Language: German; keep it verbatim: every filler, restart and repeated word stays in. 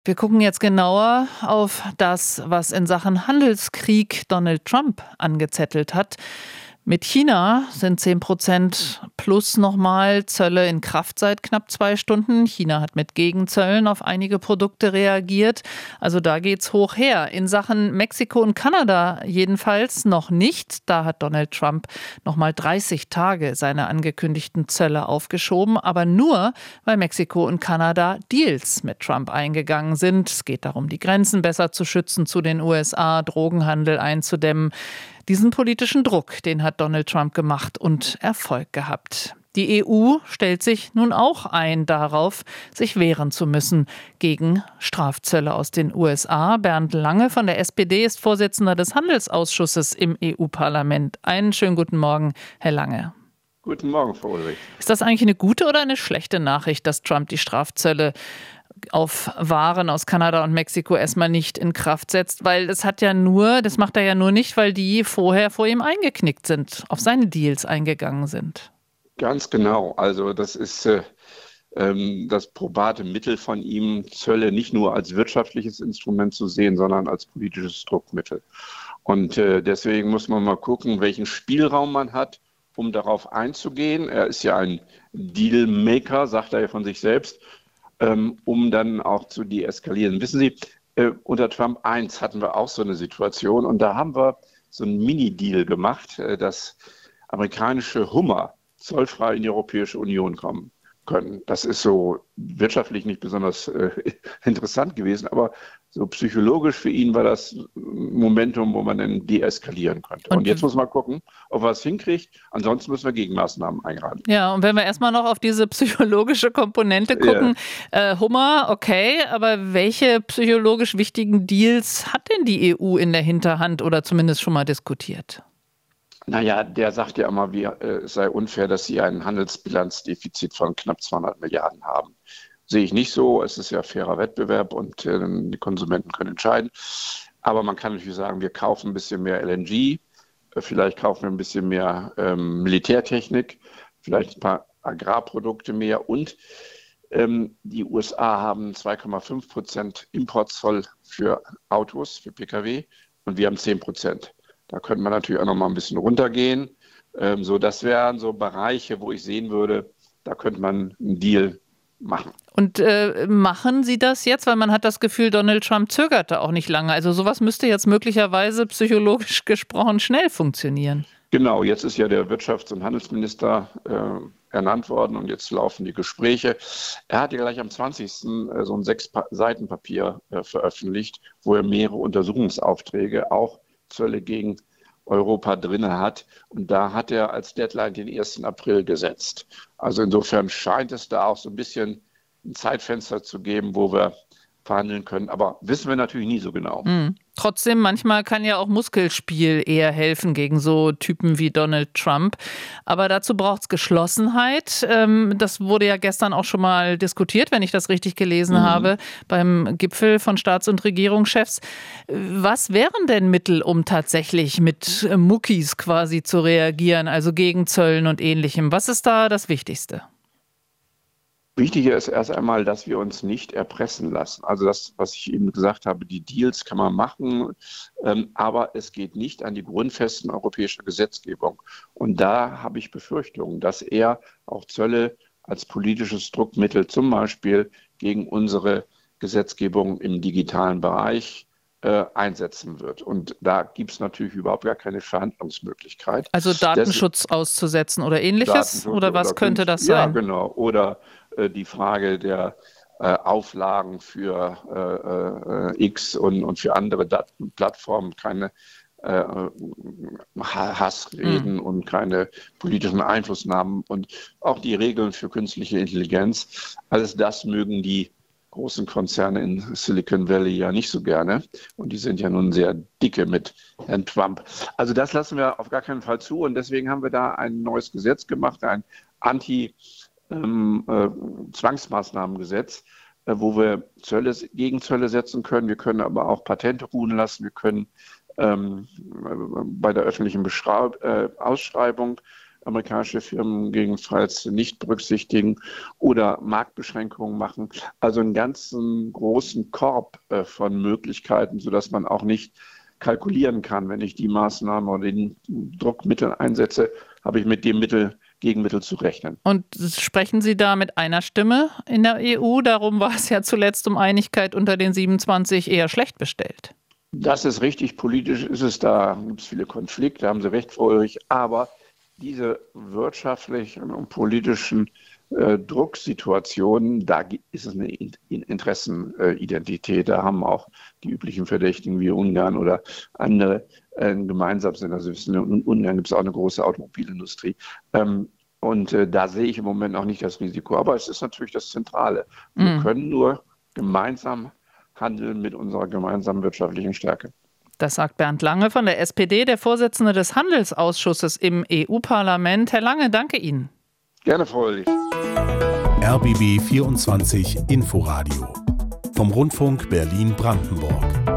Wir gucken jetzt genauer auf das, was in Sachen Handelskrieg Donald Trump angezettelt hat. Mit China sind zehn Prozent plus nochmal Zölle in Kraft seit knapp zwei Stunden. China hat mit Gegenzöllen auf einige Produkte reagiert. Also da geht's hoch her. In Sachen Mexiko und Kanada jedenfalls noch nicht. Da hat Donald Trump nochmal dreißig Tage seine angekündigten Zölle aufgeschoben. Aber nur, weil Mexiko und Kanada Deals mit Trump eingegangen sind. Es geht darum, die Grenzen besser zu schützen zu den U S A, Drogenhandel einzudämmen. Diesen politischen Druck, den hat Donald Trump gemacht und Erfolg gehabt. Die E U stellt sich nun auch ein darauf, sich wehren zu müssen gegen Strafzölle aus den U S A. Bernd Lange von der S P D ist Vorsitzender des Handelsausschusses im E U-Parlament. Einen schönen guten Morgen, Herr Lange. Guten Morgen, Frau Ulrich. Ist das eigentlich eine gute oder eine schlechte Nachricht, dass Trump die Strafzölle auf Waren aus Kanada und Mexiko erstmal nicht in Kraft setzt? Weil es hat ja nur, das macht er ja nur nicht, weil die vorher vor ihm eingeknickt sind, auf seine Deals eingegangen sind. Ganz genau. Also das ist äh, ähm, das probate Mittel von ihm, Zölle nicht nur als wirtschaftliches Instrument zu sehen, sondern als politisches Druckmittel. Und äh, deswegen muss man mal gucken, welchen Spielraum man hat, um darauf einzugehen. Er ist ja ein Dealmaker, sagt er ja von sich selbst, ähm, um dann auch zu deeskalieren. Wissen Sie, äh, unter Trump eins hatten wir auch so eine Situation und da haben wir so einen Mini-Deal gemacht, äh, dass amerikanische Hummer zollfrei in die Europäische Union kommen können. Das ist so wirtschaftlich nicht besonders äh, interessant gewesen, aber so psychologisch für ihn war das ein Momentum, wo man dann deeskalieren könnte. Und, und jetzt muss man gucken, ob er es hinkriegt. Ansonsten müssen wir Gegenmaßnahmen eingreifen. Ja, und wenn wir erstmal noch auf diese psychologische Komponente gucken, ja. äh, Hummer, okay, aber welche psychologisch wichtigen Deals hat denn die E U in der Hinterhand oder zumindest schon mal diskutiert? Naja, der sagt ja immer, wie, äh, es sei unfair, dass sie ein Handelsbilanzdefizit von knapp zweihundert Milliarden haben. Sehe ich nicht so. Es ist ja fairer Wettbewerb und äh, die Konsumenten können entscheiden. Aber man kann natürlich sagen, wir kaufen ein bisschen mehr L N G, äh, vielleicht kaufen wir ein bisschen mehr ähm, Militärtechnik, vielleicht ein paar Agrarprodukte mehr. Und ähm, die U S A haben zwei Komma fünf Prozent Importzoll für Autos, für Pkw und wir haben zehn Prozent. Da könnte man natürlich auch noch mal ein bisschen runtergehen. Ähm, so, das wären so Bereiche, wo ich sehen würde, da könnte man einen Deal machen. Und äh, machen Sie das jetzt? Weil man hat das Gefühl, Donald Trump zögerte auch nicht lange. Also sowas müsste jetzt möglicherweise psychologisch gesprochen schnell funktionieren. Genau, jetzt ist ja der Wirtschafts- und Handelsminister äh, ernannt worden und jetzt laufen die Gespräche. Er hat ja gleich am zwanzigsten Äh, so ein Sechs-Seiten-Papier äh, veröffentlicht, wo er mehrere Untersuchungsaufträge auch Zölle gegen Europa drin hat. Und da hat er als Deadline den ersten April gesetzt. Also insofern scheint es da auch so ein bisschen ein Zeitfenster zu geben, wo wir verhandeln können. Aber wissen wir natürlich nie so genau. Mhm. Trotzdem, manchmal kann ja auch Muskelspiel eher helfen gegen so Typen wie Donald Trump. Aber dazu braucht es Geschlossenheit. Das wurde ja gestern auch schon mal diskutiert, wenn ich das richtig gelesen mhm. habe, beim Gipfel von Staats- und Regierungschefs. Was wären denn Mittel, um tatsächlich mit Muckis quasi zu reagieren, also gegen Zöllen und Ähnlichem? Was ist da das Wichtigste? Wichtiger ist erst einmal, dass wir uns nicht erpressen lassen. Also das, was ich eben gesagt habe, die Deals kann man machen, ähm, aber es geht nicht an die Grundfesten europäischer Gesetzgebung. Und da habe ich Befürchtungen, dass er auch Zölle als politisches Druckmittel zum Beispiel gegen unsere Gesetzgebung im digitalen Bereich äh, einsetzen wird. Und da gibt es natürlich überhaupt gar keine Verhandlungsmöglichkeit. Also Datenschutz das, auszusetzen oder Ähnliches? Oder was oder könnte das sein? Ja, genau. Oder die Frage der äh, Auflagen für äh, X und, und für andere Dat- Plattformen, keine äh, Hassreden mhm. und keine politischen Einflussnahmen und auch die Regeln für künstliche Intelligenz. Alles das mögen die großen Konzerne in Silicon Valley ja nicht so gerne. Und die sind ja nun sehr dicke mit Herrn Trump. Also das lassen wir auf gar keinen Fall zu. Und deswegen haben wir da ein neues Gesetz gemacht, ein Anti- Ähm, äh, Zwangsmaßnahmengesetz, äh, wo wir Zölle, Gegenzölle setzen können. Wir können aber auch Patente ruhen lassen. Wir können ähm, bei der öffentlichen Beschreib- äh, Ausschreibung amerikanische Firmen gegebenenfalls nicht berücksichtigen oder Marktbeschränkungen machen. Also einen ganzen großen Korb äh, von Möglichkeiten, sodass man auch nicht kalkulieren kann. Wenn ich die Maßnahme oder den Druckmittel einsetze, habe ich mit dem Mittel Gegenmittel zu rechnen. Und sprechen Sie da mit einer Stimme in der E U? Darum war es ja zuletzt um Einigkeit unter den siebenundzwanzig eher schlecht bestellt. Das ist richtig, politisch ist es, da gibt es viele Konflikte, haben Sie recht, Frau Ulrich, aber diese wirtschaftlichen und politischen äh, Drucksituationen, da ist es eine In- Interessenidentität, da haben auch die üblichen Verdächtigen wie Ungarn oder andere äh, gemeinsam sind. Also in Ungarn gibt es auch eine große Automobilindustrie. Ähm, und äh, da sehe ich im Moment noch nicht das Risiko, aber es ist natürlich das Zentrale. Wir mm. können nur gemeinsam handeln mit unserer gemeinsamen wirtschaftlichen Stärke. Das sagt Bernd Lange von der S P D, der Vorsitzende des Handelsausschusses im E U-Parlament. Herr Lange, danke Ihnen. Gerne, Frau Ulrich. R B B vierundzwanzig Inforadio vom Rundfunk Berlin-Brandenburg.